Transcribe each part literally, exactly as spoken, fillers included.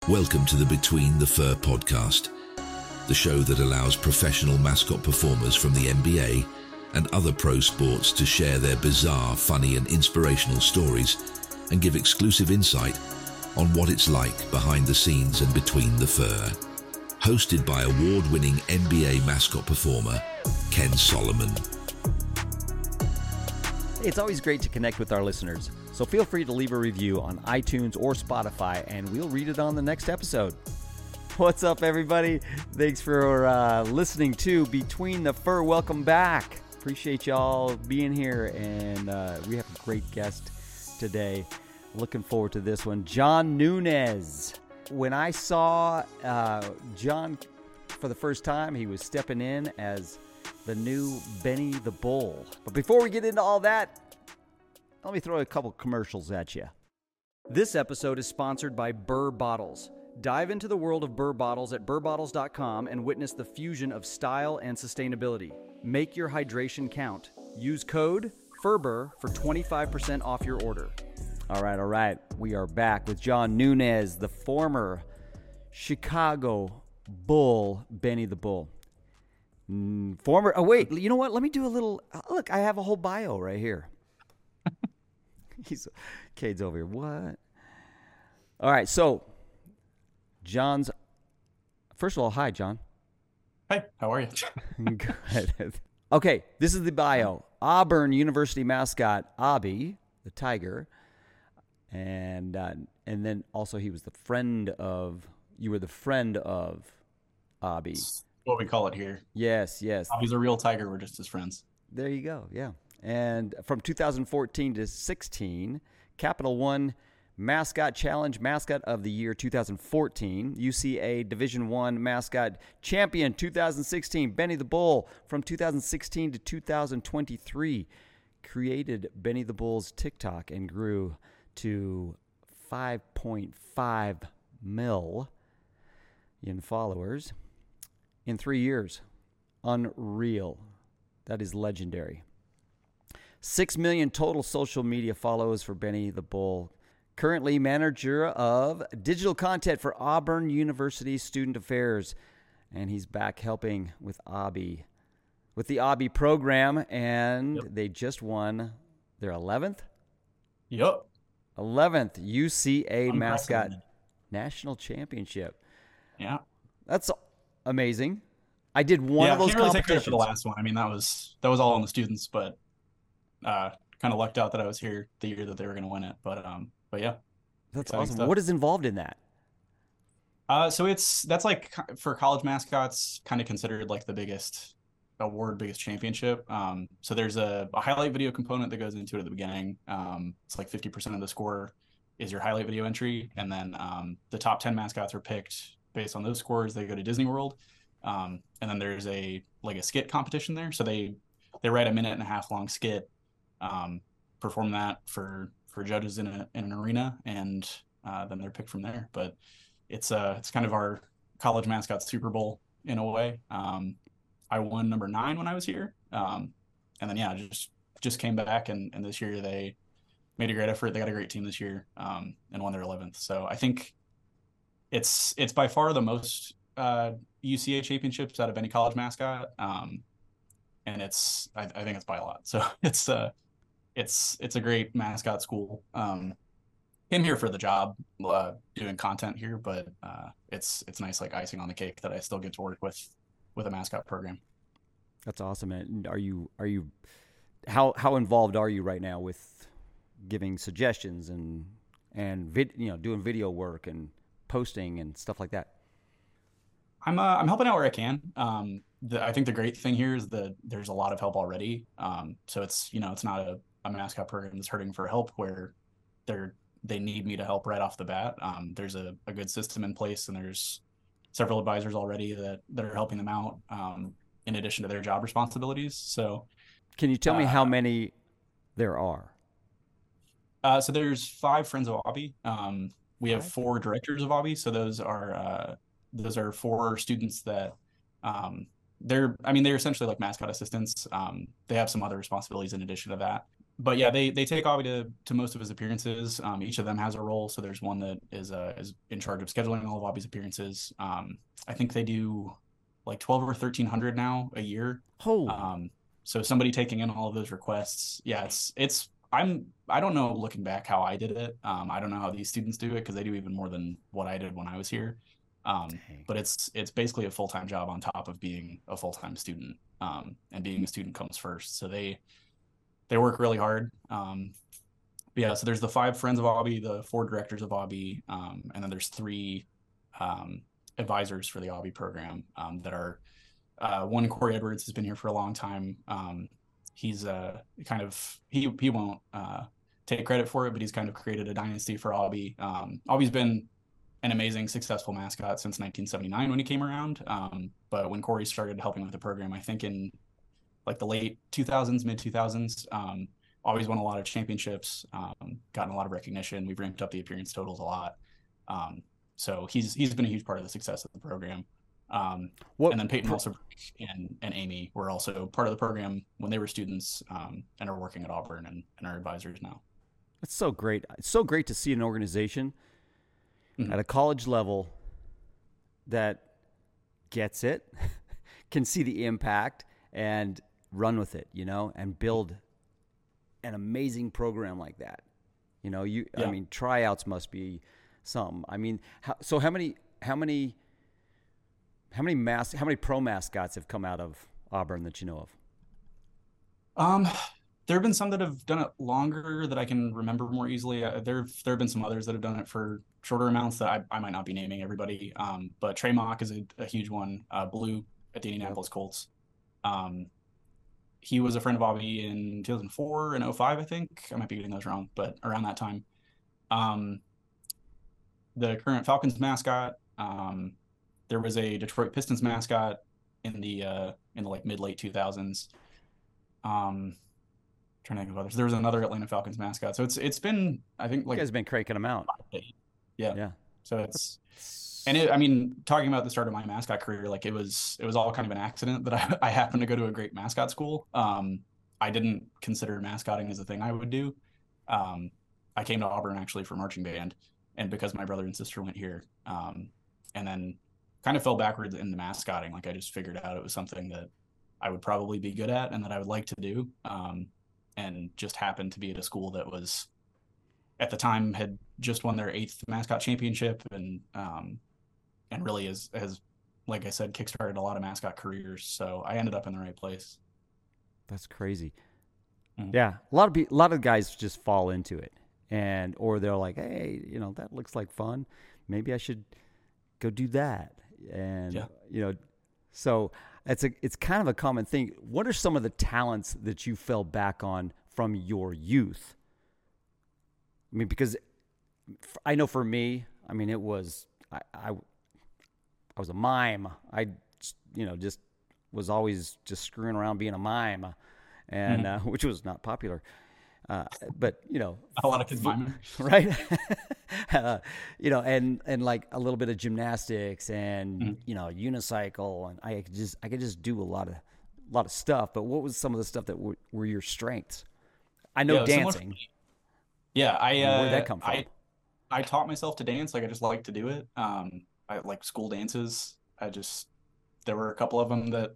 Welcome to the Between the Fur podcast, the show that allows professional mascot performers from the N B A and other pro sports to share their bizarre, funny and inspirational stories and give exclusive insight on what it's like behind the scenes and between the fur. Hosted by award-winning N B A mascot performer, Ken Solomon. It's always great to connect with our listeners, so feel free to leave a review on iTunes or Spotify, and we'll read it on the next episode. What's up, everybody? Thanks for uh, listening to Between the Fur. Welcome back. Appreciate y'all being here, and uh, we have a great guest today. Looking forward to this one, John Nunez. When I saw uh, John for the first time, he was stepping in as the new Benny the Bull. But before we get into all that, let me throw a couple commercials at you. This episode is sponsored by Burr Bottles. Dive into the world of Burr Bottles at burr bottles dot com and witness the fusion of style and sustainability. Make your hydration count. Use code FURBUR for twenty-five percent off your order. All right, all right. We are back with John Nunez, the former Chicago Bull, Benny the Bull. Mm, former, oh wait, you know what? Let me do a little, look, I have a whole bio right here. He's, Cade's over here. What? All right, so John's, first of all, hi, John. Hey, how are you? Good. Okay, this is the bio. Auburn University mascot, Abby, the tiger. And uh, and then also he was the friend of, you were the friend of Abby. That's what we call it here. Yes, yes. He's a real tiger. We're just his friends. There you go, yeah. And from two thousand fourteen to sixteen, Capital One Mascot Challenge Mascot of the Year two thousand fourteen, U C A Division One Mascot Champion two thousand sixteen, Benny the Bull from two thousand sixteen to two thousand twenty-three, created Benny the Bull's TikTok and grew to five point five million followers in three years. Unreal. That is legendary. Six million total social media follows for Benny the Bull. Currently manager of digital content for Auburn University Student Affairs. And he's back helping with Abby, with the Abby program. And yep. They just won their eleventh? Yep. eleventh U C A Mascot National Championship. Yeah. That's amazing. I did one yeah, of those I can't really competitions. take credit for the last one. I mean, that was that was all on the students, but uh, kind of lucked out that I was here the year that they were going to win it. But um, but yeah, that's awesome. Stuff. What is involved in that? Uh, so it's that's like for college mascots, kind of considered like the biggest award, biggest championship. Um, so there's a, a highlight video component that goes into it at the beginning. Um, it's like fifty percent of the score is your highlight video entry, and then um, the top ten mascots are picked based on those scores. They go to Disney World. Um, and then there's a like a skit competition there. So they they write a minute and a half long skit, um, perform that for for judges in, a, in an arena, and uh, then they're picked from there. But it's uh it's kind of our college mascot Super Bowl in a way. Um, I won number nine when I was here, um, and then yeah, just just came back, and, and this year they made a great effort. They got a great team this year, um, and won their eleventh. So I think it's it's by far the most uh U C A championships out of any college mascot, um and it's I, I think it's by a lot. So it's uh it's it's a great mascot school. um came here for the job, uh doing content here, but uh it's it's nice, like icing on the cake, that I still get to work with with a mascot program. That's awesome. And are you are you how how involved are you right now with giving suggestions and and vid, you know doing video work and posting and stuff like that? I'm uh, I'm helping out where I can. Um, the, I think the great thing here is that there's a lot of help already. Um, so it's you know it's not a, a mascot program that's hurting for help where they're they need me to help right off the bat. Um, there's a, a good system in place, and there's several advisors already that that are helping them out, um, in addition to their job responsibilities. So, can you tell me uh, how many there are? Uh, so there's five friends of Abby. Um, we have four directors of Abby. So those are uh, those are four students that um, they're, I mean, they're essentially like mascot assistants. Um, they have some other responsibilities in addition to that. but yeah, they they take Avi to to most of his appearances. Um, each of them has a role. So there's one that is uh is in charge of scheduling all of Avi's appearances. Um, I think they do like twelve or thirteen hundred now a year. Oh, Um, so somebody taking in all of those requests, yeah, it's it's I'm I don't know looking back how I did it. Um, I don't know how these students do it because they do even more than what I did when I was here. Um, dang. but it's it's basically a full-time job on top of being a full-time student. Um, and being a student comes first. So they they work really hard. Um, but yeah, so there's the five friends of Avi, the four directors of Avi, um, and then there's three um, advisors for the Avi program um, that are uh, one. Corey Edwards has been here for a long time. Um, he's uh, kind of he he won't uh, take credit for it, but he's kind of created a dynasty for Avi. Um, Avi's been an amazing, successful mascot since nineteen seventy-nine when he came around. Um, but when Corey started helping with the program, I think in like the late two thousands, mid two thousands, um, always won a lot of championships, um, gotten a lot of recognition. We've ramped up the appearance totals a lot. Um, so he's he's been a huge part of the success of the program. Um, What and then Peyton pro- also and and Amy were also part of the program when they were students um, and are working at Auburn and, and are advisors now. It's so great. It's so great to see an organization Mhm. at a college level that gets it, can see the impact and run with it, you know, and build an amazing program like that. You know, you Yeah. I mean, tryouts must be some. I mean, how, so how many how many how many mas- how many pro mascots have come out of Auburn that you know of? Um, there have been some that have done it longer that I can remember more easily. Uh, there there have been some others that have done it for shorter amounts that I, I might not be naming everybody. Um, but Trey Mock is a, a huge one. Uh, Blue at the Indianapolis Colts. Um, he was a friend of Avi in two thousand four and oh five, I think. I might be getting those wrong, but around that time. Um, the current Falcons mascot. Um, there was a Detroit Pistons mascot in the uh, in the like mid late two thousands. Um, trying to think of others. There was another Atlanta Falcons mascot. So it's it's been I think You like guys have been cranking them out. yeah. Yeah. So it's and it, I mean, talking about the start of my mascot career, like it was it was all kind of an accident that I, I happened to go to a great mascot school. Um, I didn't consider mascotting as a thing I would do. Um, I came to Auburn actually for marching band, and because my brother and sister went here, um, and then kind of fell backwards in the mascotting. Like I just figured out it was something that I would probably be good at and that I would like to do. Um, and just happened to be at a school that was at the time had just won their eighth mascot championship and um, and really is has like I said kickstarted a lot of mascot careers. So I ended up in the right place. That's crazy. Mhm. Yeah, a lot of pe- a lot of guys just fall into it, and or they're like, hey, you know, that looks like fun. Maybe I should go do that. And Yeah. you know, so it's a it's kind of a common thing. What are some of the talents that you fell back on from your youth? I mean, because f- I know for me, I mean, it was I I, I was a mime. I you know just was always just screwing around being a mime, and uh, which was not popular. Uh, but you know, A lot of kids mime. right? uh, you know, and and like a little bit of gymnastics and Mhm. you know unicycle, and I could just I could just do a lot of a lot of stuff. But what was some of the stuff that were, were your strengths? I know Yeah, similar- dancing. Yeah, I mean, uh, where'd that come from? I I taught myself to dance. Like I just like to do it. Um, I like school dances. I just there were a couple of them that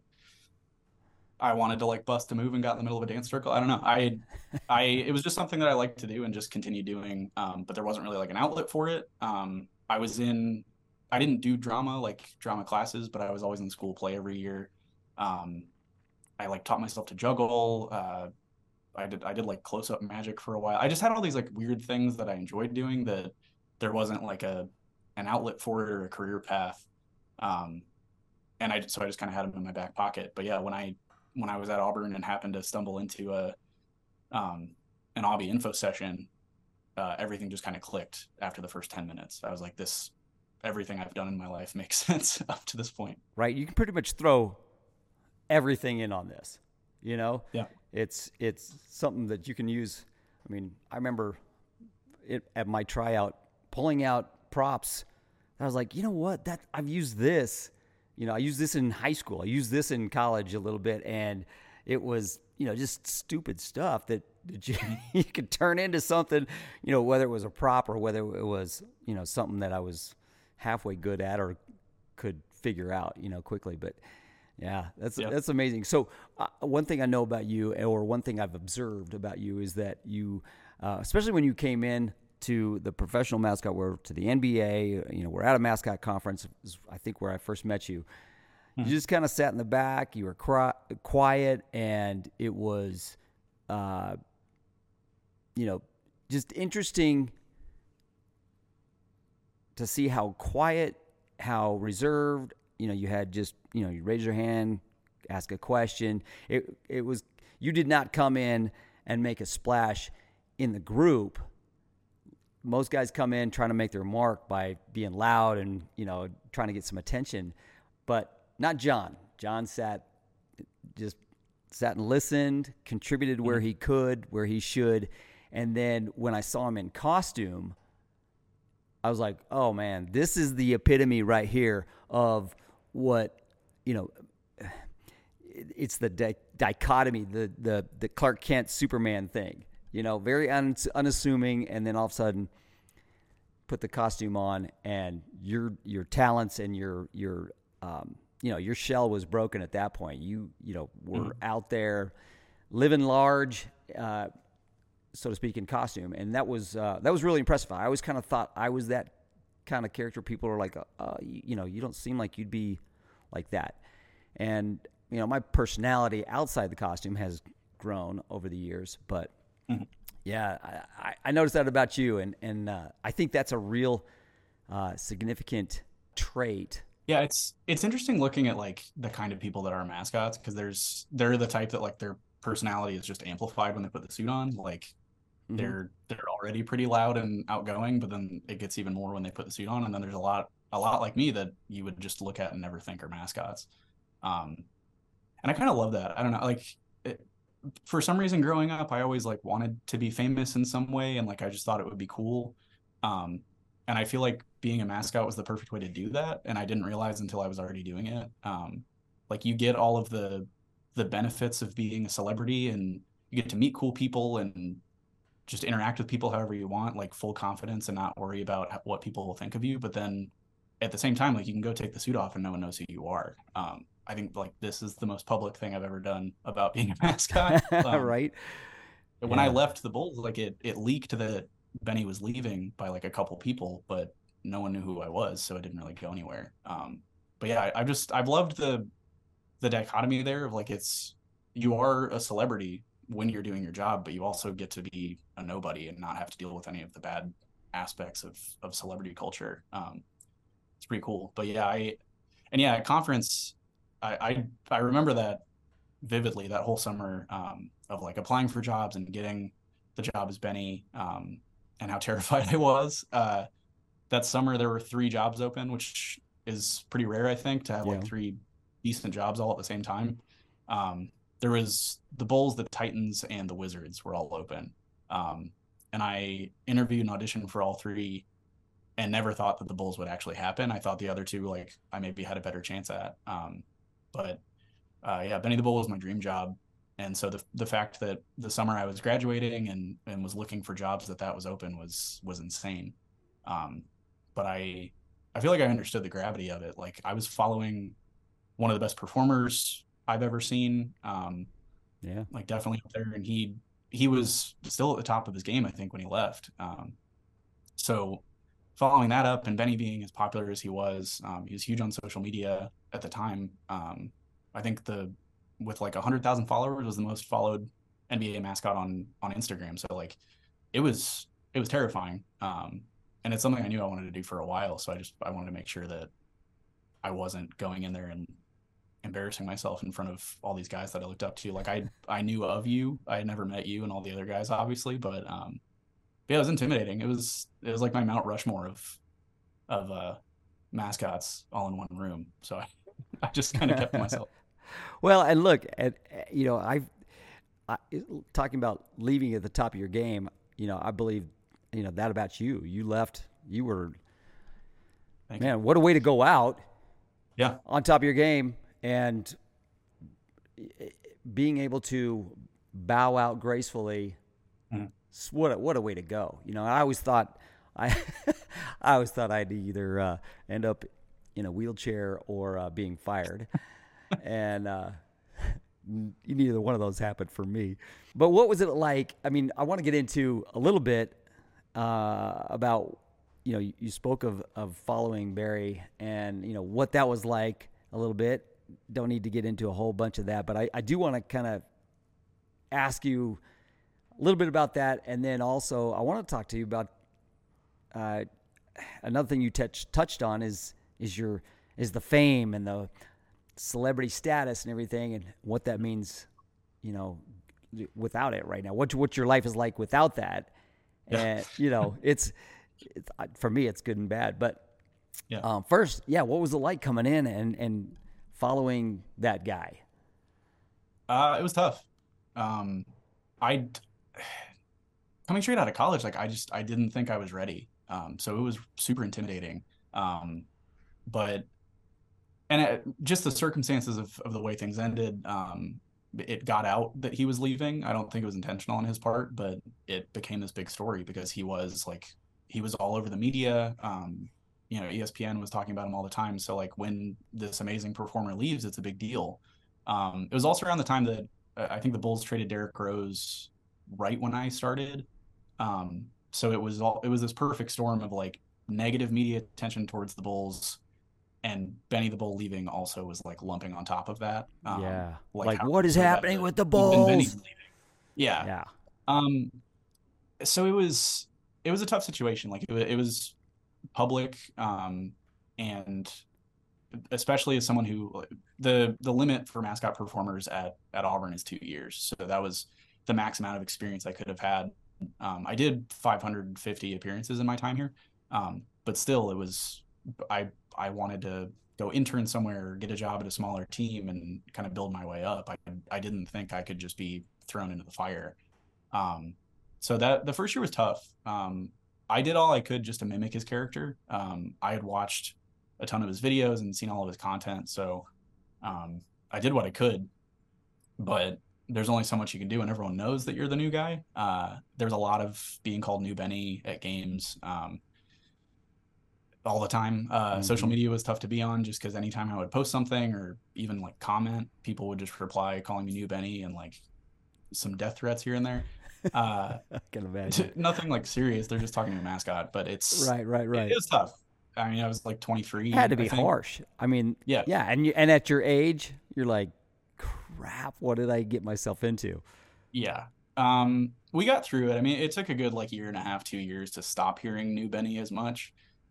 I wanted to like bust a move and got in the middle of a dance circle. I don't know. I I it was just something that I liked to do and just continue doing. Um, but there wasn't really like an outlet for it. Um, I was in I didn't do drama like drama classes, but I was always in school play every year. Um, I like taught myself to juggle. Uh, I did I did like close up magic for a while. I just had all these like weird things that I enjoyed doing that there wasn't like a an outlet for it or a career path. Um, and I so I just kind of had them in my back pocket. But yeah, when I when I was at Auburn and happened to stumble into a um, an Avi info session, uh, everything just kind of clicked after the first ten minutes. I was like, this everything I've done in my life makes sense up to this point. Right? You can pretty much throw everything in on this. You know, Yeah. it's it's something that you can use. I mean, I remember it at my tryout pulling out props. I was like, you know what? That I've used this. You know, I used this in high school. I used this in college a little bit, and it was you know just stupid stuff that Did you, you could turn into something, you know, whether it was a prop or whether it was, you know, something that I was halfway good at or could figure out, you know, quickly. But yeah, that's, yep. that's amazing. So uh, one thing I know about you, or one thing I've observed about you, is that you, uh, especially when you came in to the professional mascot world, to the N B A, you know, we're at a mascot conference, I think where I first met you. Mm-hmm. You just kind of sat in the back, you were cri- quiet, and it was, uh, you know, just interesting to see how quiet, how reserved, you know, you had just, you know, you raise your hand, ask a question. It it was, you did not come in and make a splash in the group. Most guys come in trying to make their mark by being loud and, you know, trying to get some attention, but not John. John sat, just sat and listened, contributed where he could, where he should. And then when I saw him in costume, I was like, oh man, this is the epitome right here of what, you know, it's the di- dichotomy, the, the, the Clark Kent Superman thing, you know, very un- unassuming. And then all of a sudden put the costume on and your, your talents and your, your, um, you know, your shell was broken at that point. You, you know, were mm-hmm. out there living large, uh, so to speak, in costume. And that was, uh, that was really impressive. I always kind of thought I was that kind of character. People are like, uh, you, you know, you don't seem like you'd be like that. And, you know, my personality outside the costume has grown over the years, but mm-hmm. yeah, I, I noticed that about you. And, and, uh, I think that's a real, uh, significant trait. Yeah, it's it's interesting looking at like the kind of people that are mascots, because there's they're the type that like their personality is just amplified when they put the suit on. Like mm-hmm. they're they're already pretty loud and outgoing, but then it gets even more when they put the suit on. And then there's a lot a lot like me that you would just look at and never think are mascots. Um, and I kind of love that. I don't know, like it, for some reason growing up, I always like wanted to be famous in some way, and like I just thought it would be cool. Um, And I feel like being a mascot was the perfect way to do that. And I didn't realize until I was already doing it. Um, like you get all of the the benefits of being a celebrity, and you get to meet cool people and just interact with people however you want, like full confidence and not worry about what people will think of you. But then at the same time, like you can go take the suit off and no one knows who you are. Um, I think like this is the most public thing I've ever done about being a mascot. Um, right. When yeah. I left the Bulls, like it it leaked that Benny was leaving by like a couple people, but no one knew who I was, so I didn't really go anywhere. Um, but yeah, I, I've just I've loved the the dichotomy there of like it's you are a celebrity when you're doing your job, but you also get to be a nobody and not have to deal with any of the bad aspects of of celebrity culture. Um, it's pretty cool. But yeah, I and yeah, at conference, I I, I remember that vividly, that whole summer um, of like applying for jobs and getting the job as Benny. Um, and how terrified I was. Uh, that summer, there were three jobs open, which is pretty rare, I think, to have yeah. like three decent jobs all at the same time. Um, there was the Bulls, the Titans, and the Wizards were all open. Um, and I interviewed and auditioned for all three and never thought that the Bulls would actually happen. I thought the other two, like, I maybe had a better chance at. Um, but uh, yeah, Benny the Bull was my dream job. And so the the fact that the summer I was graduating and, and was looking for jobs that that was open was was insane. Um, but I I feel like I understood the gravity of it. Like I was following one of the best performers I've ever seen. Um, yeah, like definitely up there. And he he was still at the top of his game, I think, when he left. Um, so following that up, and Benny being as popular as he was, um, he was huge on social media at the time. Um, I think the with like a hundred thousand followers was the most followed N B A mascot on, on Instagram. So like it was, it was terrifying. Um, and it's something I knew I wanted to do for a while. So I just, I wanted to make sure that I wasn't going in there and embarrassing myself in front of all these guys that I looked up to. Like I, I knew of you, I had never met you and all the other guys obviously, but, um, yeah, it was intimidating. It was, it was like my Mount Rushmore of, of, uh, mascots all in one room. So I, I just kind of kept to myself. Well, and look, at, you know, I've I, talking about leaving at the top of your game. You know, I believe, you know, that about you. You left. You were, Thank man, you. What a way to go out. Yeah, on top of your game, and being able to bow out gracefully Mhm. What a, what a way to go. You know, I always thought I I always thought I'd either uh, end up in a wheelchair or uh, being fired, and uh, neither one of those happened for me. But what was it like? I mean, I want to get into a little bit uh, about, you know, you, you spoke of, of following Barry and, you know, what that was like a little bit. Don't need to get into a whole bunch of that, but I, I do want to kind of ask you a little bit about that. And then also I want to talk to you about uh, another thing you touch, touched on is, is your, is the fame and the celebrity status and everything, and what that means, you know, without it right now, what, what your life is like without that. Yeah. And, you know, it's, it's, for me, it's good and bad, but Yeah. um, first, yeah. What was it like coming in and, and following that guy? Uh, it was tough. Um, I coming straight out of college, like I just I didn't think I was ready. Um, so it was super intimidating. Um, but and it, just the circumstances of of the way things ended. Um, it got out that he was leaving. I don't think it was intentional on his part, but it became this big story because he was like he was all over the media. Um, you know, E S P N was talking about him all the time. So like when this amazing performer leaves, it's a big deal. Um, it was also around the time that uh, I think the Bulls traded Derrick Rose right when I started. Um, so it was all it was this perfect storm of like negative media attention towards the Bulls, and Benny the Bull leaving also was like lumping on top of that. Um, Yeah. like, Like, how- what is so that happening the- with the even Bulls? Benny's leaving. Yeah. Yeah. Um, so it was it was a tough situation. Like it, wa- it was public, um, and especially as someone who the the limit for mascot performers at at Auburn is two years. So that was the max amount of experience I could have had. Um, I did five hundred fifty appearances in my time here, um, but still, it was I I wanted to go intern somewhere, get a job at a smaller team, and kind of build my way up. I I didn't think I could just be thrown into the fire. Um, so that the first year was tough. Um, I did all I could just to mimic his character. Um, I had watched a ton of his videos and seen all of his content, so um, I did what I could. But there's only so much you can do, and everyone knows that you're the new guy. Uh, there's a lot of being called New Benny at games um, all the time. Uh, Mhm. Social media was tough to be on just because anytime I would post something or even like comment, people would just reply calling me New Benny and like some death threats here and there. Uh, I can imagine. nothing like serious. They're just talking to a mascot, but it's Right, right, right. It was tough. I mean, I was like twenty-three. It had to I be think. harsh. I mean, Yeah. yeah, and you, and at your age, you're like, crap, what did I get myself into? Yeah. Um, we got through it. I mean, it took a good like year and a half, two years to stop hearing New Benny as much.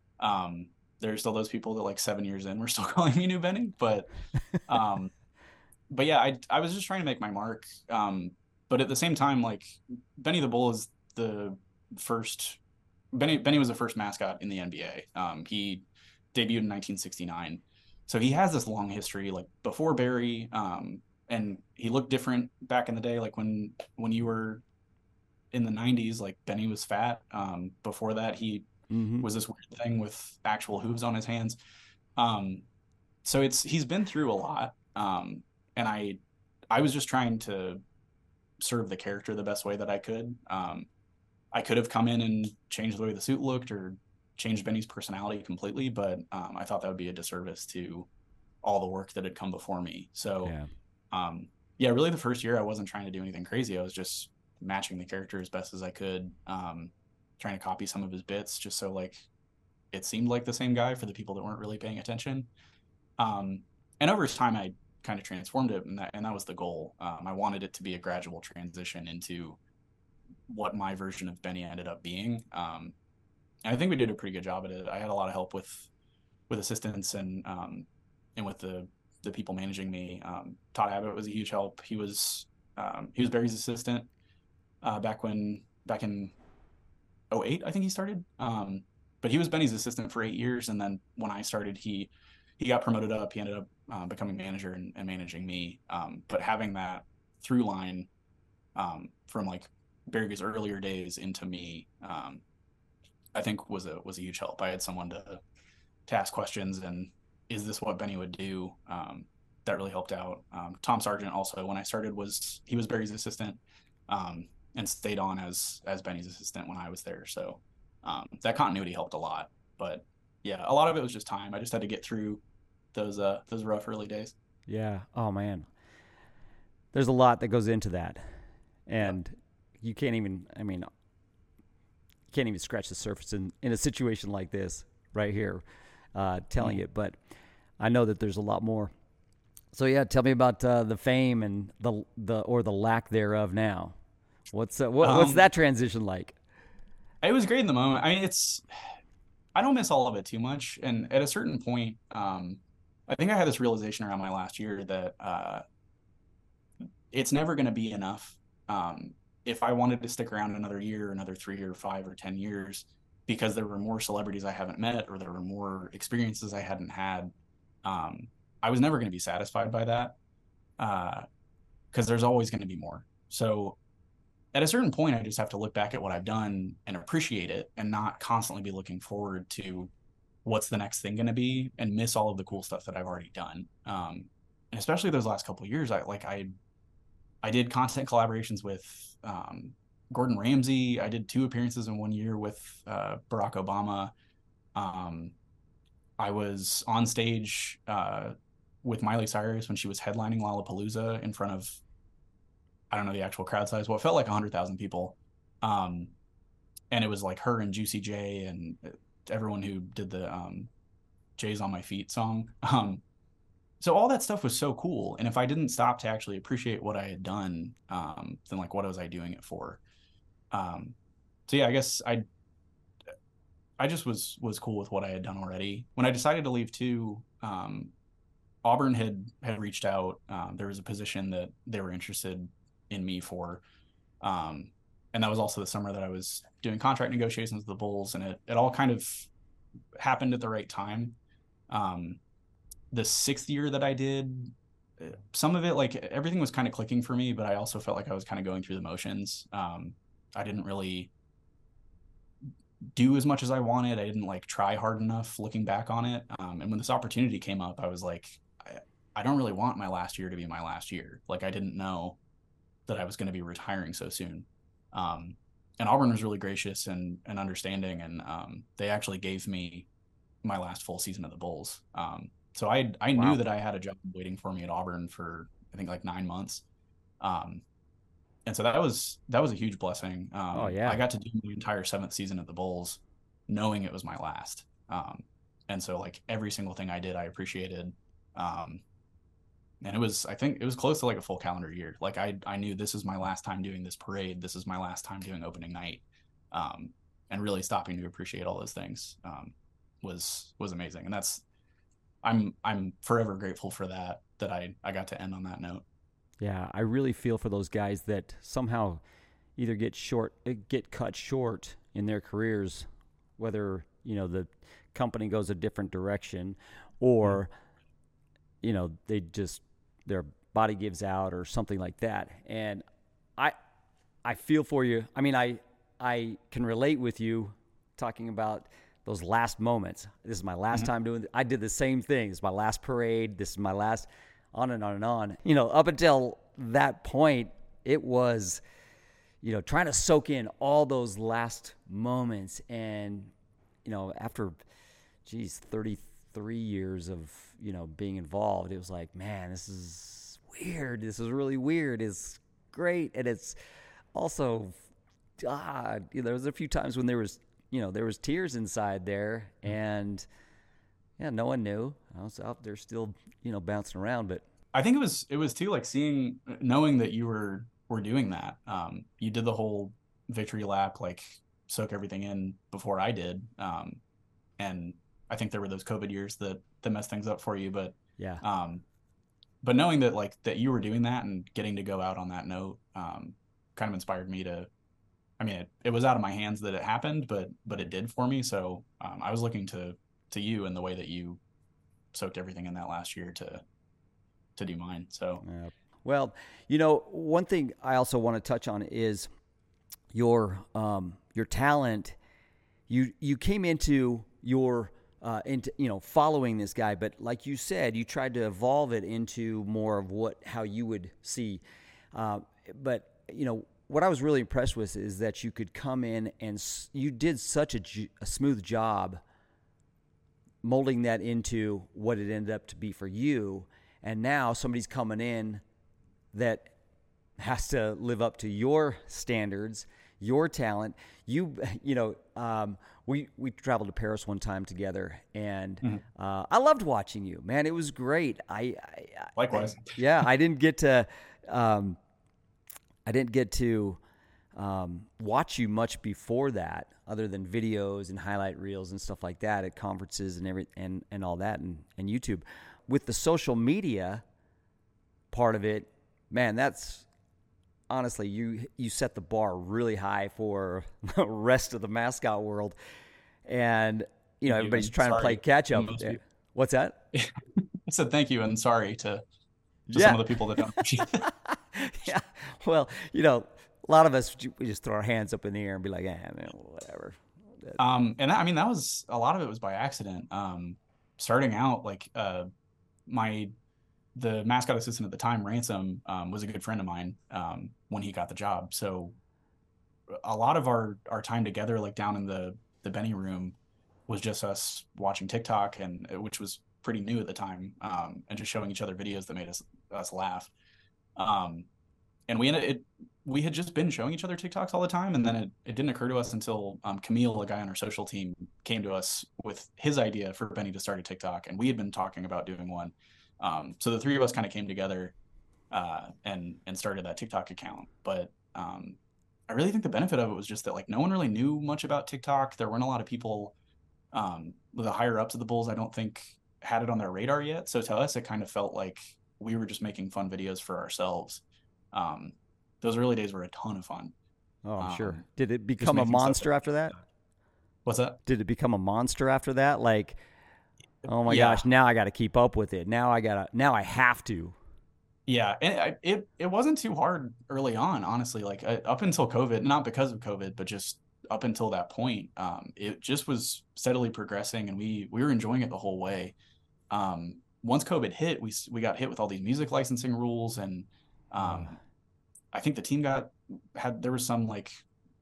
Um, there's still those people that like seven years in were still calling me New Benny, but um, but yeah, I I was just trying to make my mark. Um, but at the same time, like Benny the Bull is the first Benny Benny was the first mascot in the N B A. Um, he debuted in nineteen sixty-nine. So he has this long history, like before Barry, um, and he looked different back in the day. Like when when you were in the nineties, like Benny was fat. Um, before that, he Mhm. was this weird thing with actual hooves on his hands. Um, so it's he's been through a lot. Um, and I I was just trying to serve the character the best way that I could. Um, I could have come in and changed the way the suit looked or changed Benny's personality completely, but um, I thought that would be a disservice to all the work that had come before me. So, Yeah. um, yeah, really the first year I wasn't trying to do anything crazy. I was just matching the character as best as I could, um, trying to copy some of his bits just so like it seemed like the same guy for the people that weren't really paying attention. Um, and over time, I kind of transformed it, and that and that was the goal. Um, I wanted it to be a gradual transition into what my version of Benny ended up being. Um, and I think we did a pretty good job at it. I had a lot of help with with assistants and um, and with the the people managing me. Um, Todd Abbott was a huge help. He was um, he was Barry's assistant uh, back when back in oh eight, I think he started. Um, but he was Benny's assistant for eight years, and then when I started, he he got promoted up. He ended up uh, becoming manager and, and managing me. Um, but having that through line um, from like Barry's earlier days into me, um, I think was a was a huge help. I had someone to to ask questions and is this what Benny would do? Um, that really helped out. Um, Tom Sargent also, when I started, was he was Barry's assistant. Um, and stayed on as as Benny's assistant when I was there. So um, that continuity helped a lot. But yeah, a lot of it was just time. I just had to get through those uh those rough early days. Yeah. Oh man, there's a lot that goes into that, and yeah. you can't even. I mean, you can't even scratch the surface in in a situation like this right here, uh, telling mm-hmm. it. But I know that there's a lot more. So yeah, tell me about uh, the fame and the the or the lack thereof now. What's uh, what, um, what's that transition like? It was great in the moment. I mean, it's I don't miss all of it too much. And at a certain point, um, I think I had this realization around my last year that uh, it's never going to be enough. Um, if I wanted to stick around another year, another three or five or ten years, because there were more celebrities I haven't met or there were more experiences I hadn't had, um, I was never going to be satisfied by that because uh, there's always going to be more. So at a certain point, I just have to look back at what I've done and appreciate it and not constantly be looking forward to what's the next thing going to be and miss all of the cool stuff that I've already done. Um, and especially those last couple of years, I like I I did content collaborations with um, Gordon Ramsay. I did two appearances in one year with uh, Barack Obama. Um, I was on stage uh, with Miley Cyrus when she was headlining Lollapalooza in front of, I don't know the actual crowd size. Well, it felt like one hundred thousand people. Um, and it was like her and Juicy J and everyone who did the um, J's on My Feet song. Um, so all that stuff was so cool. And if I didn't stop to actually appreciate what I had done, um, then like, what was I doing it for? Um, so yeah, I guess I, I just was, was cool with what I had done already. When I decided to leave too, um, Auburn had, had reached out. Um, there was a position that they were interested in me for. Um, and that was also the summer that I was doing contract negotiations with the Bulls, and it, it all kind of happened at the right time. Um, the sixth year that I did, some of it, like everything was kind of clicking for me, but I also felt like I was kind of going through the motions. Um, I didn't really do as much as I wanted. I didn't like try hard enough looking back on it. Um, and when this opportunity came up, I was like, I, I don't really want my last year to be my last year. Like I didn't know that I was going to be retiring so soon. Um, and Auburn was really gracious and, and understanding. And um, they actually gave me my last full season of the Bulls. Um, so I I wow. knew that I had a job waiting for me at Auburn for, I think like nine months. Um, and so that was, that was a huge blessing. Um, oh yeah. I got to do the entire seventh season at the Bulls knowing it was my last. Um, and so like every single thing I did, I appreciated. Um, and it was, I think it was close to like a full calendar year. Like I, I knew this is my last time doing this parade. This is my last time doing opening night. Um, and really stopping to appreciate all those things, um, was, was amazing. And that's, I'm, I'm forever grateful for that, that I, I got to end on that note. Yeah. I really feel for those guys that somehow either get short, get cut short in their careers, whether, you know, the company goes a different direction or, you know, they just, their body gives out or something like that. And I, I feel for you. I mean, I, I can relate with you talking about those last moments. This is my last mm-hmm. time doing it. I did the same thing. This is my last parade. This is my last, on and on and on. You know, up until that point, it was, you know, trying to soak in all those last moments. And, you know, after, geez, thirty-three years of, you know, being involved, it was like, man, this is weird. This is really weird. It's great. And it's also, ah, you know, there was a few times when there was, you know, there was tears inside there, and yeah, no one knew. I was out there still, you know, bouncing around. But I think it was, it was too, like seeing, knowing that you were, were doing that. Um, you did the whole victory lap, like soak everything in before I did. Um, and I think there were those COVID years that, that messed things up for you, but yeah. Um, but knowing that, like, that you were doing that and getting to go out on that note, um, kind of inspired me to, I mean, it, it was out of my hands that it happened, but, but it did for me. So, um, I was looking to, to you and the way that you soaked everything in that last year to, to do mine. So, yeah. Well, you know, one thing I also want to touch on is your, um, your talent. You, you came into your, Uh, into, you know, following this guy, but like you said, you tried to evolve it into more of what, how you would see. Uh, but, you know, what I was really impressed with is that you could come in and s- you did such a, ju- a smooth job molding that into what it ended up to be for you. And now somebody's coming in that has to live up to your standards, your talent. You, you know, um, we, we traveled to Paris one time together, and mm-hmm. uh, I loved watching you, man. It was great. I, I Likewise. I, yeah, I didn't get to, um, I didn't get to um, watch you much before that, other than videos and highlight reels and stuff like that at conferences and every and, and all that, and, and YouTube. With the social media part of it, man, that's honestly, you you set the bar really high for the rest of the mascot world. And, you know, everybody's trying sorry. to play catch up. What's that? I said thank you and sorry to, to yeah. some of the people that don't appreciate it. Yeah. Well, you know, a lot of us, we just throw our hands up in the air and be like, eh, man, whatever. Um, and that, I mean, that was, a lot of it was by accident. Um, starting out, like, uh, my, the mascot assistant at the time, Ransom, um, was a good friend of mine, um, when he got the job. So a lot of our, our time together, like down in the, the Benny room, was just us watching TikTok, and which was pretty new at the time. Um, and just showing each other videos that made us, us laugh. Um, and we ended it, we had just been showing each other TikToks all the time. And then it, it didn't occur to us until, um, Camille, a guy on our social team, came to us with his idea for Benny to start a TikTok. And we had been talking about doing one. Um, so the three of us kind of came together, uh, and, and started that TikTok account. But, um, I really think the benefit of it was just that, like, no one really knew much about TikTok. There weren't a lot of people, um, with the higher ups of the Bulls, I don't think had it on their radar yet. So to us, it kind of felt like we were just making fun videos for ourselves. Um, those early days were a ton of fun. Oh, I'm um, sure. Did it become a monster after that? What's that? Did it become a monster after that? Like, oh my yeah. gosh, now I got to keep up with it. Now I got to, now I have to. Yeah. And it, it, it wasn't too hard early on, honestly, like uh, up until COVID, not because of COVID, but just up until that point. Um, it just was steadily progressing, and we, we were enjoying it the whole way. Um, once COVID hit, we, we got hit with all these music licensing rules, and, um, oh. I think the team got, had, there was some like,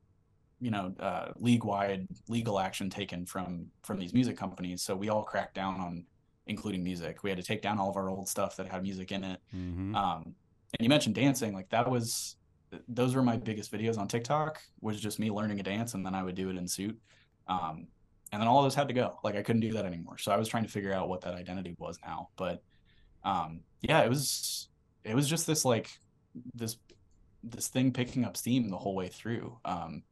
you know, uh, league-wide legal action taken from, from these music companies. So we all cracked down on including music. We had to take down all of our old stuff that had music in it. Mm-hmm. Um, and you mentioned dancing, like that was, those were my biggest videos on TikTok, was just me learning a dance, and then I would do it in suit. Um, and then all of those had to go. Like I couldn't do that anymore. So I was trying to figure out what that identity was now. But um, yeah, it was, it was just this like, this, this thing picking up steam the whole way through. Um,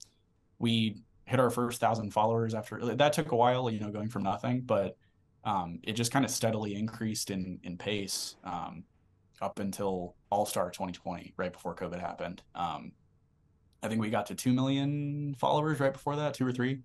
we hit our first thousand followers after that. Took a while, you know, going from nothing, but um, it just kind of steadily increased in, in pace um, up until All-Star twenty twenty, right before COVID happened. Um, I think we got to two million followers right before that, two or three.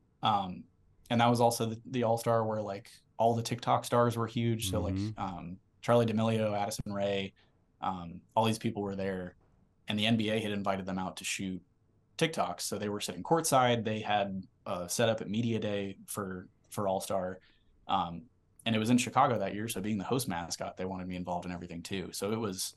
Um, and that was also the, the All-Star where like all the TikTok stars were huge. So mm-hmm. like um, Charli D'Amelio, Addison Rae, um, all these people were there. And the N B A had invited them out to shoot TikToks. So they were sitting courtside. They had a setup at Media Day for, for All-Star. Um, and it was in Chicago that year. So being the host mascot, they wanted me involved in everything too. So it was,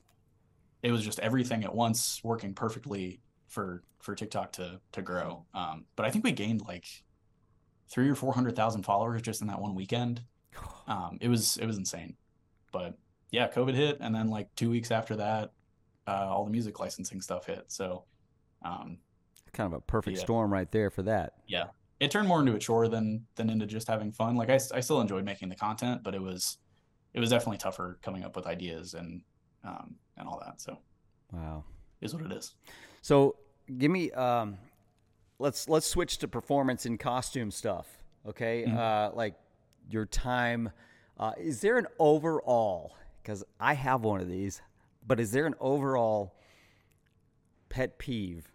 it was just everything at once working perfectly for, for TikTok to, to grow. Um, but I think we gained like three or four hundred thousand followers just in that one weekend. Um, it was, it was insane, but yeah, COVID hit. And then like two weeks after that, uh, all the music licensing stuff hit. So, um, kind of a perfect yeah. storm right there for that. Yeah. It turned more into a chore than, than into just having fun. Like I, I still enjoyed making the content, but it was, it was definitely tougher coming up with ideas and, um, and all that. So, wow, is what it is. So give me, um, let's, let's switch to performance and costume stuff. Okay. Mm-hmm. Uh, like your time, uh, is there an overall, cause I have one of these, but is there an overall pet peeve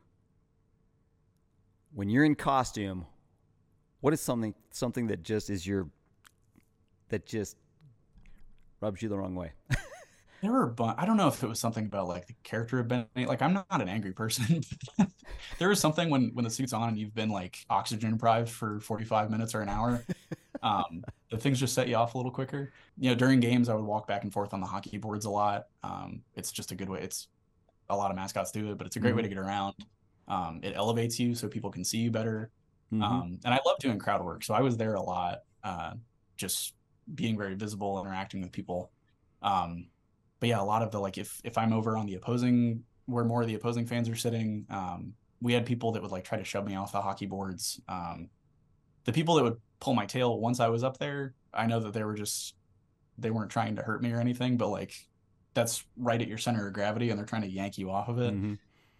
when you're in costume? What is something something that just is your that just rubs you the wrong way? There were a bunch. I don't know if it was something about like the character of Benny. Like I'm not an angry person. There was something when when the suit's on and you've been like oxygen deprived for forty-five minutes or an hour. Um, the things just set you off a little quicker. You know, during games, I would walk back and forth on the hockey boards a lot. Um, it's just a good way. It's a lot of mascots do it, but it's a great mm-hmm. way to get around. Um, it elevates you so people can see you better. Mm-hmm. Um, and I love doing crowd work. So I was there a lot, uh, just being very visible, interacting with people. Um, but yeah, a lot of the, like, if, if I'm over on the opposing, where more of the opposing fans are sitting, um, we had people that would like try to shove me off the hockey boards. Um, the people that would pull my tail once I was up there, I know that they were just, they weren't trying to hurt me or anything, but like, that's right at your center of gravity and they're trying to yank you off of it. Mm-hmm.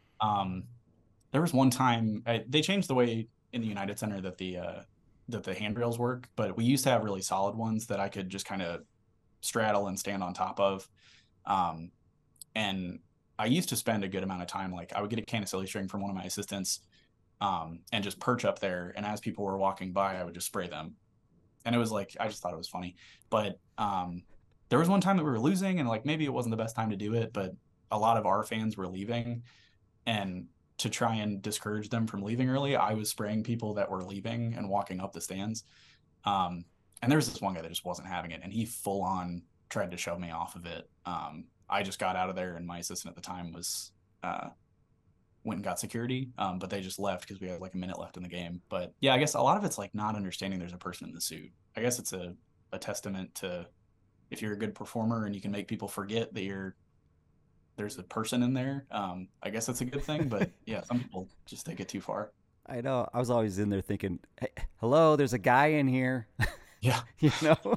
Um, there was one time I, they changed the way in the United Center that the, uh, that the handrails work, but we used to have really solid ones that I could just kind of straddle and stand on top of. Um, and I used to spend a good amount of time, like I would get a can of silly string from one of my assistants, um, and just perch up there. And as people were walking by, I would just spray them. And it was like, I just thought it was funny. But um, there was one time that we were losing and like, maybe it wasn't the best time to do it, but a lot of our fans were leaving. And to try and discourage them from leaving early, I was spraying people that were leaving and walking up the stands. Um, and there was this one guy that just wasn't having it. And he full on tried to shove me off of it. Um, I just got out of there and my assistant at the time was, uh, went and got security. Um, but they just left because we had like a minute left in the game. But yeah, I guess a lot of it's like not understanding there's a person in the suit. I guess it's a, a testament to if you're a good performer and you can make people forget that you're, there's a person in there. Um, I guess that's a good thing, but yeah, some people just take it too far. I know. I was always in there thinking, hey, hello, there's a guy in here. Yeah. You know?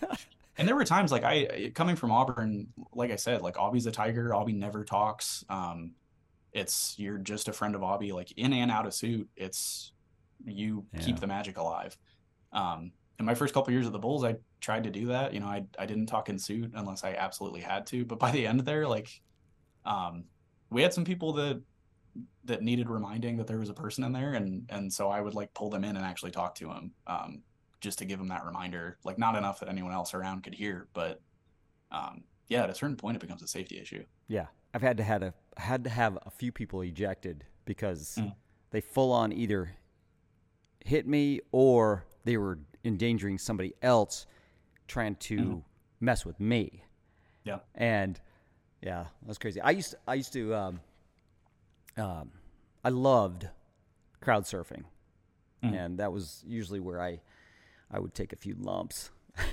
And there were times like I, coming from Auburn, like I said, like Aubie's a Tiger. Aubie never talks. Um, it's, you're just a friend of Aubie, like in and out of suit. It's, you yeah. keep the magic alive. Um, in my first couple of years at the Bulls, I tried to do that. You know, I, I didn't talk in suit unless I absolutely had to, but by the end there, like, um, we had some people that, that needed reminding that there was a person in there. And, and so I would like pull them in and actually talk to him. Um, just to give them that reminder, like not enough that anyone else around could hear, but um, yeah, at a certain point it becomes a safety issue. Yeah. I've had to had a had to have a few people ejected because mm. they full on either hit me or they were endangering somebody else trying to mm. mess with me. Yeah. And yeah, that's crazy. I used to, I used to um, um, I loved crowd surfing. Mm. And that was usually where I I would take a few lumps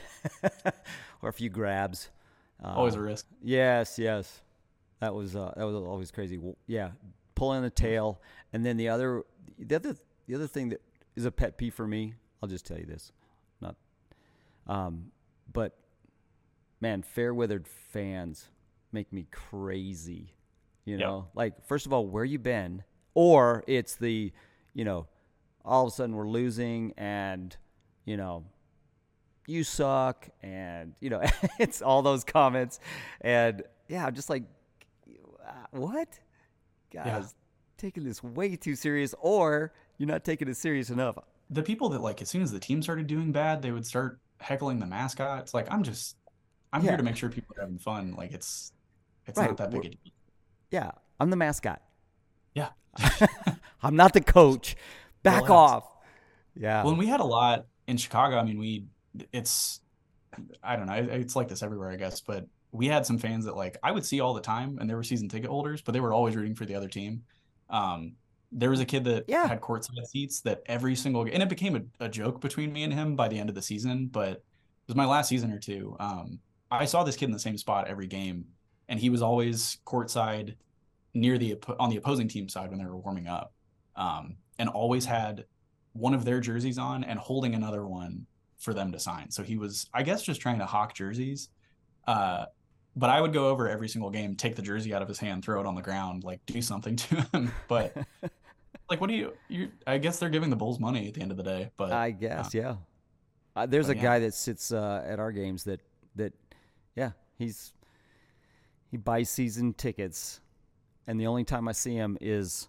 or a few grabs. Uh, always a risk. Yes, yes. That was uh, that was always crazy. Well, yeah, pulling the tail, and then the other the other the other thing that is a pet peeve for me. I'll just tell you this, not, um, but man, fair weathered fans make me crazy. You know, yep. Like first of all, where you been, or it's the, you know, all of a sudden we're losing and. You know, you suck, and, you know, it's all those comments. And, yeah, I'm just like, what? Guys, yeah. Taking this way too serious, or you're not taking it serious enough. The people that, like, as soon as the team started doing bad, they would start heckling the mascot. It's like, I'm just, I'm yeah. here to make sure people are having fun. Like, it's it's right. not that big a deal. Yeah, I'm the mascot. Yeah. I'm not the coach. Back Relax. off. Yeah. Well, and we had a lot. In Chicago, I mean, we, it's, I don't know, it's like this everywhere, I guess, but we had some fans that, like, I would see all the time, and they were season ticket holders, but they were always rooting for the other team. Um, there was a kid that yeah. had courtside seats that every single, and it became a, a joke between me and him by the end of the season, but it was my last season or two. Um, I saw this kid in the same spot every game, and he was always courtside near the, on the opposing team side when they were warming up, um, and always had one of their jerseys on and holding another one for them to sign. So he was, I guess, just trying to hawk jerseys. Uh, but I would go over every single game, take the jersey out of his hand, throw it on the ground, like do something to him. But like, what do you, you, I guess they're giving the Bulls money at the end of the day, but I guess, uh, yeah. Uh, there's a yeah. guy that sits uh, at our games that, that, yeah, he's, he buys season tickets. And the only time I see him is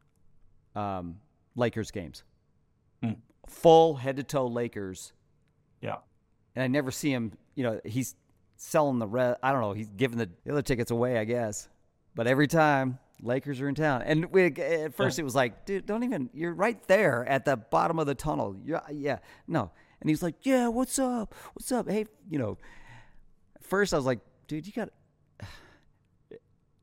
um, Lakers games. Hmm. Full head-to-toe Lakers. Yeah. And I never see him, you know, he's selling the re- I don't know, he's giving the other tickets away, I guess. But every time, Lakers are in town. And we, at first yeah. it was like, dude, don't even, you're right there at the bottom of the tunnel. You're, yeah, no. And he's like, yeah, what's up? What's up? Hey, you know, at first I was like, dude, you got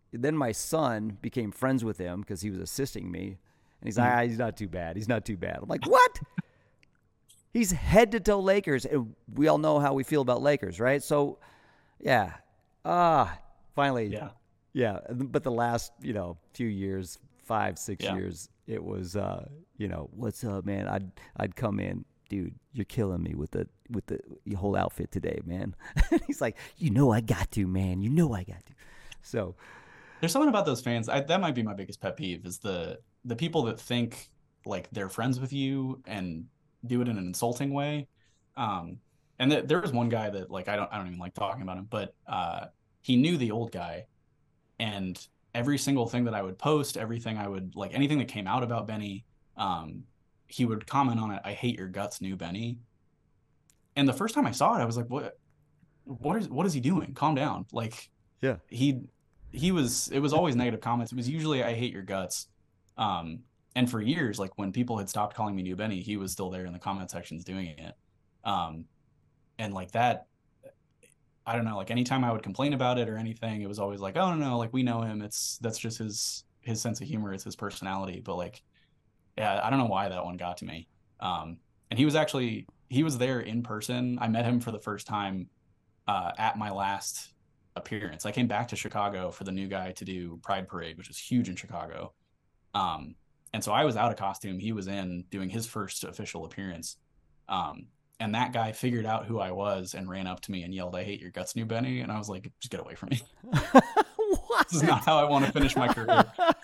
then my son became friends with him because he was assisting me. And he's like, ah, he's not too bad. He's not too bad. I'm like, what? He's head to toe Lakers. And we all know how we feel about Lakers, right? So, yeah. Ah, finally. Yeah. Yeah. But the last, you know, few years, five, six Yeah. years, it was, uh, you know, what's up, man? I'd, I'd come in. Dude, you're killing me with the with the your whole outfit today, man. He's like, you know I got to, man. You know I got to. So there's something about those fans. I, that might be my biggest pet peeve is the the people that think like they're friends with you and do it in an insulting way. Um, and th- there was one guy that like I don't I don't even like talking about him, but uh, he knew the old guy, and every single thing that I would post, everything I would like, anything that came out about Benny, um, he would comment on it. I hate your guts, new Benny. And the first time I saw it, I was like, what, what is, what is he doing? Calm down. Like, yeah, he, he was, it was always negative comments. It was usually, I hate your guts. Um, and for years, like when people had stopped calling me new Benny, he was still there in the comment sections doing it. Um, and like that, I don't know, like anytime I would complain about it or anything, it was always like, oh, no, no, like we know him. It's, that's just his, his sense of humor. It's his personality. But like, yeah, I don't know why that one got to me. Um, and he was actually, he was there in person. I met him for the first time uh, at my last appearance. I came back to Chicago for the new guy to do Pride Parade, which is huge in Chicago. Um, and so I was out of costume. He was in doing his first official appearance. Um, and that guy figured out who I was and ran up to me and yelled, I hate your guts, new Benny. And I was like, just get away from me. What? This is not how I want to finish my career.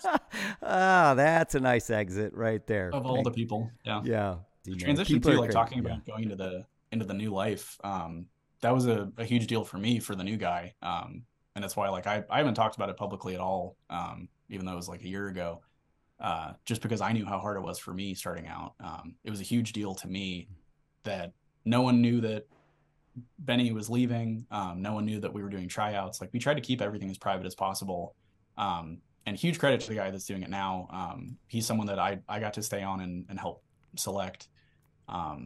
Ah, that's a nice exit right there. Of all the people. Yeah. Yeah. The transition People too, are like crazy. talking Yeah. about going into the into the new life. Um, that was a, a huge deal for me for the new guy. Um, and that's why like I, I haven't talked about it publicly at all. Um, even though it was like a year ago. Uh, just because I knew how hard it was for me starting out. Um, it was a huge deal to me that no one knew that Benny was leaving. Um, no one knew that we were doing tryouts. Like we tried to keep everything as private as possible. Um, and huge credit to the guy that's doing it now. Um, he's someone that I, I got to stay on and, and help select. Um,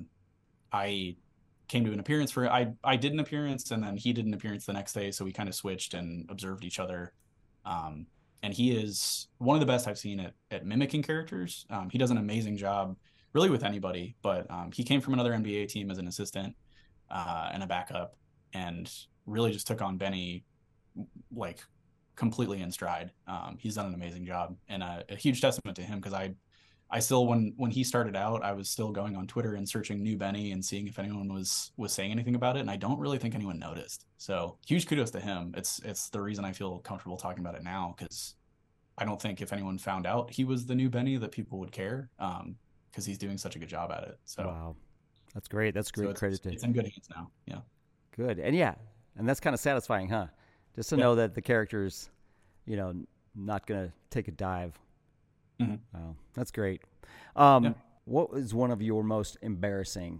I came to an appearance for, I, I did an appearance and then he did an appearance the next day. So we kind of switched and observed each other. Um, and he is one of the best I've seen at, at mimicking characters. Um, he does an amazing job really with anybody, but um, he came from another N B A team as an assistant uh, and a backup and really just took on Benny like completely in stride. Um, he's done an amazing job and a, a huge testament to him because I, I still when when he started out, I was still going on Twitter and searching new Benny and seeing if anyone was was saying anything about it, and I don't really think anyone noticed. So huge kudos to him. It's it's the reason I feel comfortable talking about it now because I don't think if anyone found out he was the new Benny that people would care um, because he's doing such a good job at it. So wow, that's great. That's great so it's, credit to it's in good hands now. Yeah, good and yeah, and that's kind of satisfying, huh? Just to yeah. know that the character's, you know, not gonna take a dive. Mm-hmm. Wow, that's great. Um, yeah. What was one of your most embarrassing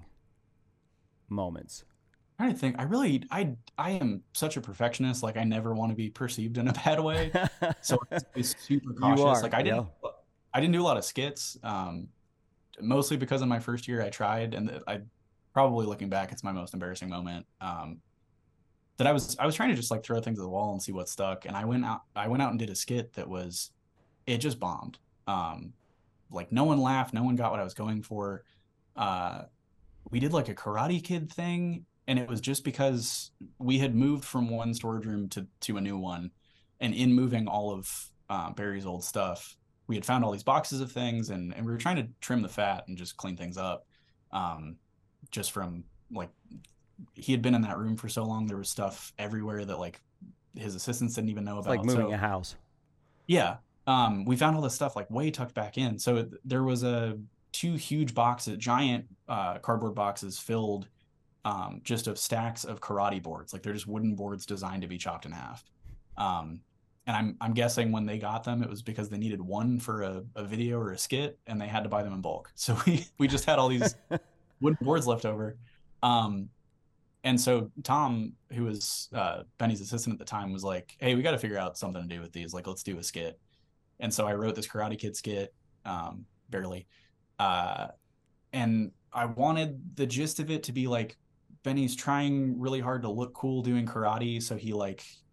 moments? I'm trying to think. I really, I, I am such a perfectionist. Like I never want to be perceived in a bad way. So I'm always super cautious. are, Like I didn't, yeah. I didn't do a lot of skits. Um, mostly because in my first year I tried, and I probably looking back, it's my most embarrassing moment. Um, that I was, I was trying to just like throw things at the wall and see what stuck. And I went out, I went out and did a skit that was, it just bombed. Um, like no one laughed, no one got what I was going for. Uh, we did like a Karate Kid thing, and it was just because we had moved from one storage room to to a new one, and in moving all of uh, Barry's old stuff, we had found all these boxes of things, and and we were trying to trim the fat and just clean things up. Um, just from like he had been in that room for so long, there was stuff everywhere that like his assistants didn't even know It's about. like moving so, a house. Yeah. Um, we found all this stuff like way tucked back in. So there was a two huge boxes, giant uh, cardboard boxes filled um, just of stacks of karate boards. Like they're just wooden boards designed to be chopped in half. Um, and I'm I'm guessing when they got them, it was because they needed one for a, a video or a skit, and they had to buy them in bulk. So we we just had all these wooden boards left over. Um, and so Tom, who was uh, Benny's assistant at the time, was like, "Hey, we got to figure out something to do with these. Like, let's do a skit." And so I wrote this Karate Kid skit, um, barely. Uh, and I wanted the gist of it to be like, Benny's trying really hard to look cool doing karate. So he like,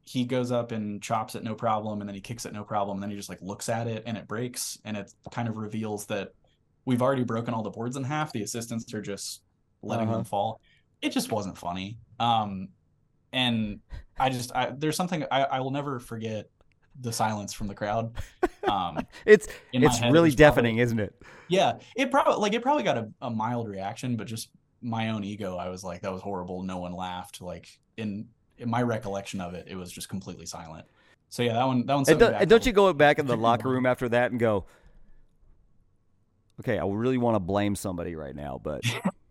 he goes up and chops it no problem, and then he kicks it no problem, and then he just like looks at it and it breaks, and it kind of reveals that we've already broken all the boards in half. The assistants are just letting Uh-huh. them fall. It just wasn't funny. Um, and I just I, there's something I, I will never forget the silence from the crowd. Um, It's in my it's head, it really was probably- deafening, isn't it? yeah, it probably like it probably got a, a mild reaction, but just my own ego, I was like, that was horrible. No one laughed. Like in in my recollection of it, it was just completely silent. So yeah, that one that one. set And, me do, back and a don't you go back in the Particularly locker one. room after that and go, okay, I really want to blame somebody right now, but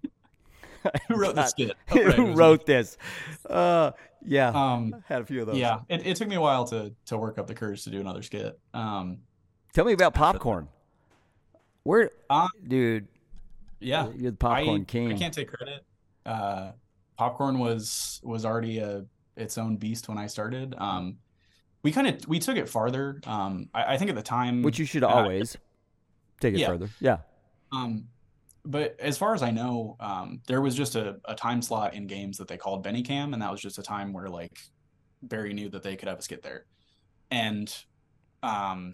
Who wrote the God, skit? Oh, right, it who was wrote this? Uh, yeah, Um, had a few of those. yeah, it, it took me a while to to work up the courage to do another skit. Um, Tell me about popcorn. Where, Uh, dude? yeah, You're the popcorn I, king. I can't take credit. Uh, Popcorn was was already a its own beast when I started. Um, we kind of we took it farther. Um, I, I think at the time, Which you should uh, always take it yeah. further. Yeah. Um, but as far as I know, um, there was just a, a time slot in games that they called Benny Cam, and that was just a time where like Barry knew that they could have a skit there. And um,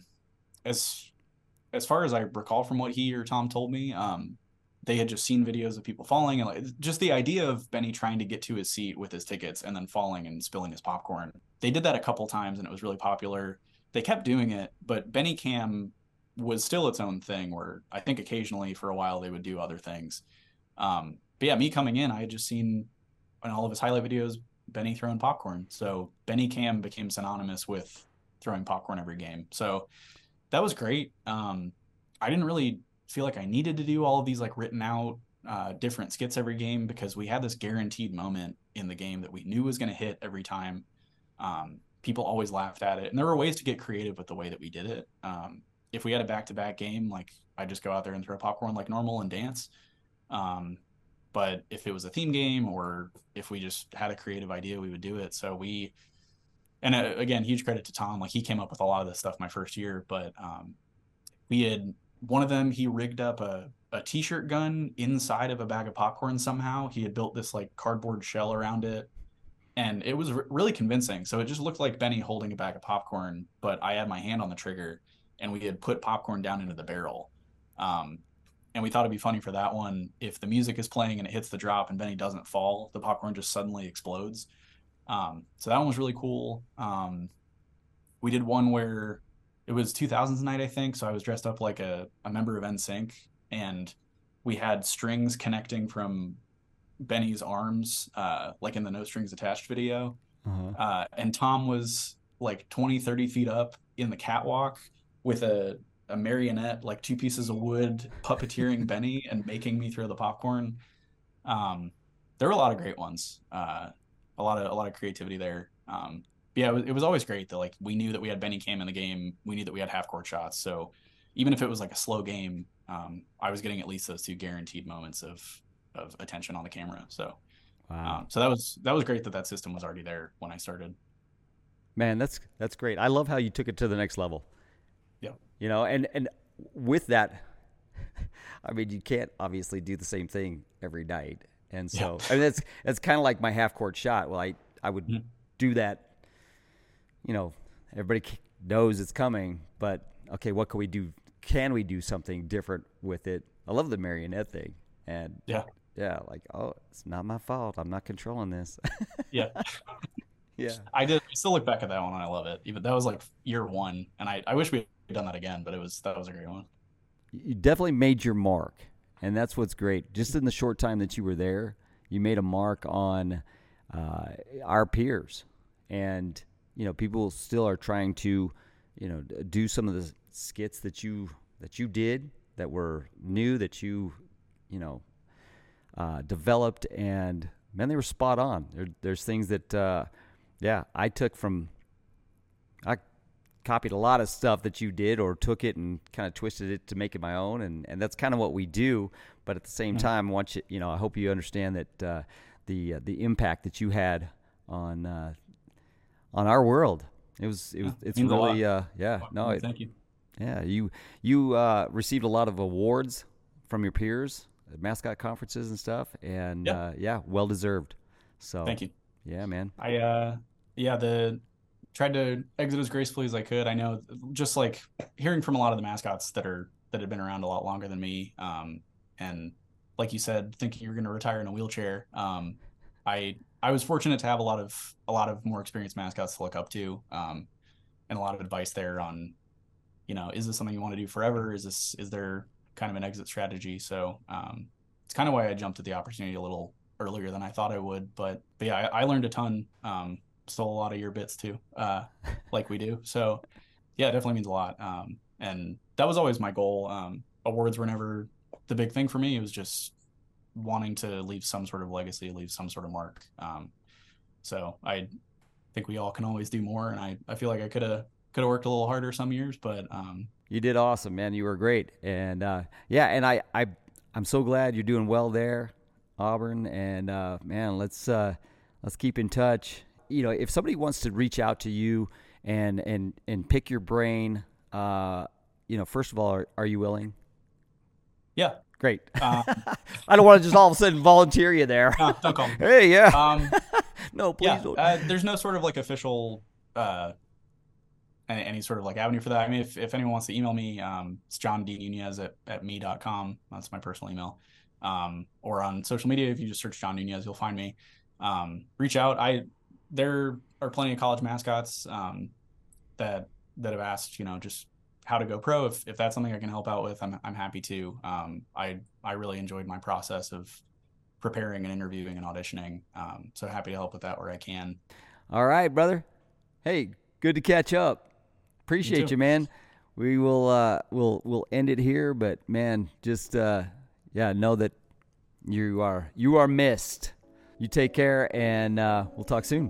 as as far as I recall from what he or Tom told me, um, they had just seen videos of people falling, and like just the idea of Benny trying to get to his seat with his tickets and then falling and spilling his popcorn. They did that a couple times, and it was really popular. They kept doing it, but Benny Cam was still its own thing, where I think occasionally for a while they would do other things. Um, but yeah, me coming in, I had just seen in all of his highlight videos Benny throwing popcorn. So Benny Cam became synonymous with throwing popcorn every game. So that was great. Um, I didn't really feel like I needed to do all of these like written out uh, different skits every game, because we had this guaranteed moment in the game that we knew was going to hit every time. Um, people always laughed at it, and there were ways to get creative with the way that we did it. Um, if we had a back-to-back game, like I just go out there and throw popcorn like normal and dance. Um, but if it was a theme game, or if we just had a creative idea, we would do it. So we, and uh, again, huge credit to Tom. Like he came up with a lot of this stuff my first year, but um, we had one of them, he rigged up a, a t-shirt gun inside of a bag of popcorn somehow. He had built this like cardboard shell around it, and it was r- really convincing. So it just looked like Benny holding a bag of popcorn, but I had my hand on the trigger, and we had put popcorn down into the barrel. Um, and we thought it'd be funny for that one, if the music is playing and it hits the drop and Benny doesn't fall, the popcorn just suddenly explodes. Um, so that one was really cool. Um, we did one where it was two thousands night, I think. So I was dressed up like a, a member of N Sync, and we had strings connecting from Benny's arms, uh, like in the No Strings Attached video. Uh-huh. Uh, and Tom was like twenty, thirty feet up in the catwalk with a, a marionette, like two pieces of wood, puppeteering Benny and making me throw the popcorn. Um, there were a lot of great ones. Uh, a lot of, a lot of creativity there. Um, yeah, it was, it was always great that like we knew that we had Benny Cam in the game. We knew that we had half court shots. So even if it was like a slow game, um, I was getting at least those two guaranteed moments of, of attention on the camera. So, Wow. um, so that was, that was great that that system was already there when I started. Man, that's that's great. I love how you took it to the next level. Yeah. You know, and and with that, I mean, you can't obviously do the same thing every night, and so Yeah. I mean, that's that's kind of like my half court shot. Well, I I would Mhm. do that. You know, everybody c- knows it's coming, but okay, what can we do? Can we do something different with it? I love the marionette thing, and Yeah. yeah, like oh, it's not my fault. I'm not controlling this. Yeah. Yeah. I did. I still look back at that one and I love it. Even that was like year one, and I, I wish we had done that again, but it was that was a great one. You definitely made your mark, and that's what's great. Just in the short time that you were there, you made a mark on uh, our peers, and you know people still are trying to, you know, do some of the skits that you that you did that were new, that you, you know, uh, developed, and man, they were spot on. There, there's things that, uh, yeah, I took from. I copied a lot of stuff that you did, or took it and kind of twisted it to make it my own, and, and that's kind of what we do. But at the same Mm-hmm. time, once you, you know, I hope you understand that uh, the uh, the impact that you had on uh, on our world. It was it was Yeah, it's means a lot. really uh, yeah no it, Thank you. yeah you you uh, received a lot of awards from your peers at mascot conferences and stuff, and Yeah. uh, yeah, well deserved. So Thank you. yeah, man. I uh yeah, the tried to exit as gracefully as I could. I know, just like hearing from a lot of the mascots that are that have been around a lot longer than me, um, and like you said, thinking you're going to retire in a wheelchair. Um, I I was fortunate to have a lot of a lot of more experienced mascots to look up to, um, and a lot of advice there on, you know, is this something you want to do forever? Is this is there kind of an exit strategy? So um, it's kind of why I jumped at the opportunity a little earlier than I thought I would. But, but yeah, I, I learned a ton. Um, stole a lot of your bits too, uh, like we do. So yeah, it definitely means a lot. Um, and that was always my goal. Um, awards were never the big thing for me. It was just wanting to leave some sort of legacy, leave some sort of mark. Um, so I think we all can always do more. And I, I feel like I could have, could have worked a little harder some years, but um, you did awesome, man. You were great. And uh, yeah, and I, I, I'm so glad you're doing well there, Auburn. And uh, man, let's, uh, let's keep in touch. You know, if somebody wants to reach out to you and, and, and pick your brain, uh, you know, first of all, are, are you willing? Yeah. Great. Um, I don't want to just all of a sudden volunteer you there. No, don't call me. Hey, yeah. Um, no, please yeah, don't. Uh, there's no sort of like official, uh, any, any sort of like avenue for that. I mean, if, if anyone wants to email me, um, it's john d nunez at, at me dot com. That's my personal email. Um, or on social media, if you just search John Nunez, you'll find me. Um, reach out. I, there are plenty of college mascots, um, that, that have asked, you know, just how to go pro. If, if that's something I can help out with, I'm, I'm happy to. Um, I, I really enjoyed my process of preparing and interviewing and auditioning. Um, so happy to help with that where I can. All right, brother. Hey, good to catch up. Appreciate you, man. We will, uh, we'll, we'll end it here, but man, just, uh, yeah, know that you are, you are missed. You take care, and, uh, we'll talk soon.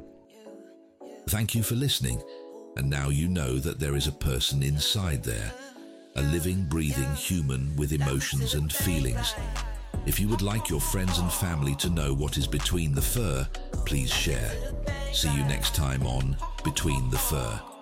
Thank you for listening. And now you know that there is a person inside there, a living, breathing human with emotions and feelings. If you would like your friends and family to know what is between the fur, please share. See you next time on Between the Fur.